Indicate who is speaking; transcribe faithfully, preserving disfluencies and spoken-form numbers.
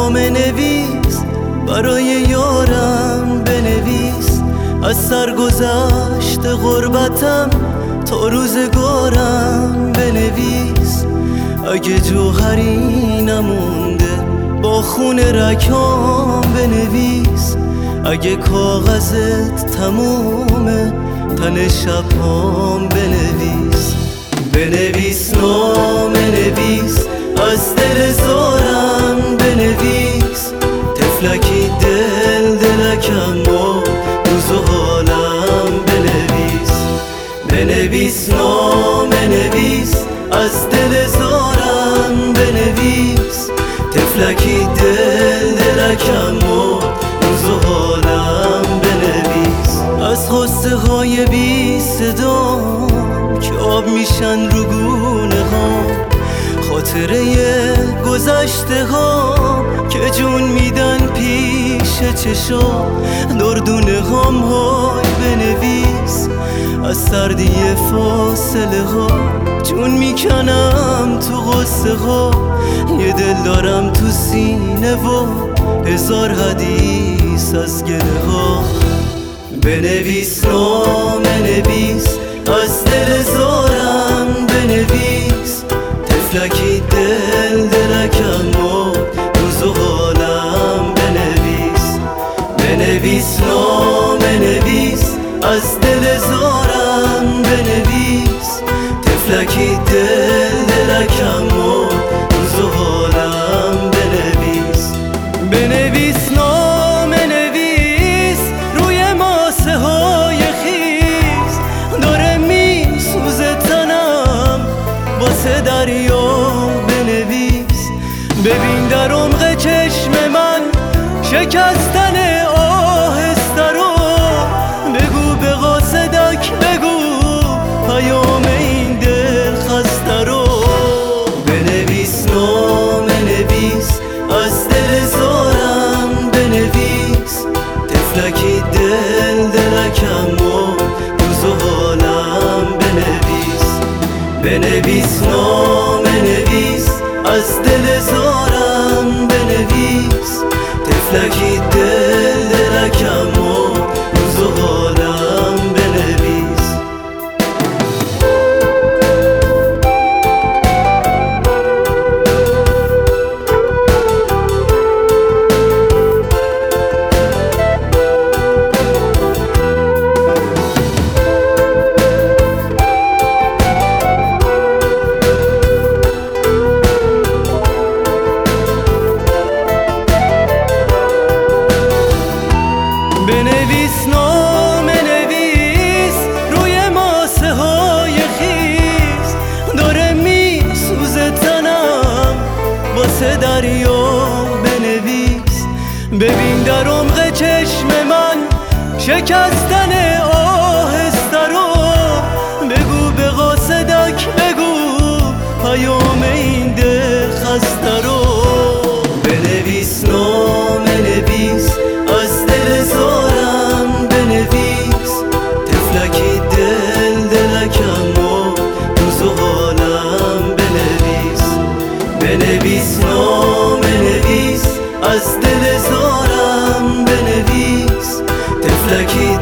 Speaker 1: نامه نویس برای یارم بنویس، از سرگذشت غربتم تا روزگارم بنویس. اگه جوهری نمونده با خون رگام بنویس، اگه کاغذت تمومه تن شبام بنویس. بنویس نامه نویس از دل زارم بنویس، تفلکی دل دلکم و روز و حالم بنویس. بنویس نامه نویس از دل زارم بنویس، تفلکی دل دلکم و روز و حالم بنویس. از خواسته های بی صدا که آب میشن رو گونه ها، خاطره گذشته ها که جون میدن پیش چشا، دردونه هام های بنویس. از سردی فاصله ها جون میکنم تو غصه ها، یه دل دارم تو سینه و هزار حدیث از گله ها. بنویس نامه نویس از دل زارم بنویس، تفلکی دل دلکم و روز و حالم بنویس. بنویس نامه نویس از دل زارم بنویس، تفلکی دل دلکم و روز و حالم بنویس. بنویس نامه نویس روی ماسه های خیز، داره می سوزه تنم واسه دریا بنویس. ببین در عمق چشم من شکستن آهسته رو، بگو به قاصدک بگو پیام این دل خسته رو. بنویس نامه نویس از دل زارم بنویس، تفلکی دل دلکم و روز و حالم بنویس. بنویس نامه نویس از دل زارم بنویس، تفلکی دل دلکم و روز و حالم بنویس. بنویس نامه نویس روی ماسه های خیز، داره می سوزه تنم واسه دریا بنویس. ببین در عمق چشم من شکستن آهسته رو، بگو به قاصدک بگو پیام این دل خسته رو. بنویس نامه نویس از دل زارم بنویس، تفلکی دل دلکم و روز و حالم بنویس. بنویس نامه نویس از دل زارم بنویس، تفلکی